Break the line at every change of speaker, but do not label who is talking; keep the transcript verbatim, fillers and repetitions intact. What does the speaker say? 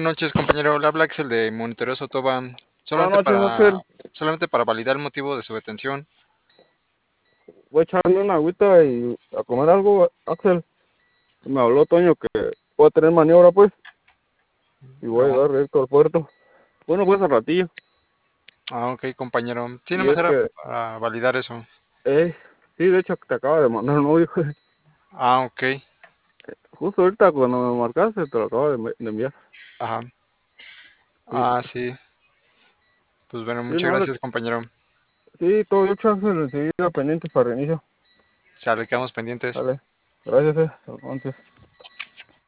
noches, compañero. Le habla Axel de Monitoreo Sotoba.
Buenas
Solamente
noches,
para,
Axel.
solamente para validar el motivo de su detención.
Voy a echarme una agüita y a comer algo, Axel. Me habló Toño que voy a tener maniobra, pues, y voy a
Oh,
llegar directo al puerto. Bueno, pues al ratillo.
ah, ok, compañero. Sí,
Y
nomás
es
era
que,
para validar eso.
eh, sí, de hecho, te acaba de mandar un audio.
Ah, ok.
Justo ahorita cuando me marcaste, te lo acabo de, de enviar.
Ajá.
Sí,
Ah, sí. Pues bueno,
sí,
muchas
no, le-
gracias, compañero.
sí, todo hecho, Axel, enseguida pendiente para reinicio.
Ya le quedamos pendientes.
Vale, gracias, eh. Entonces.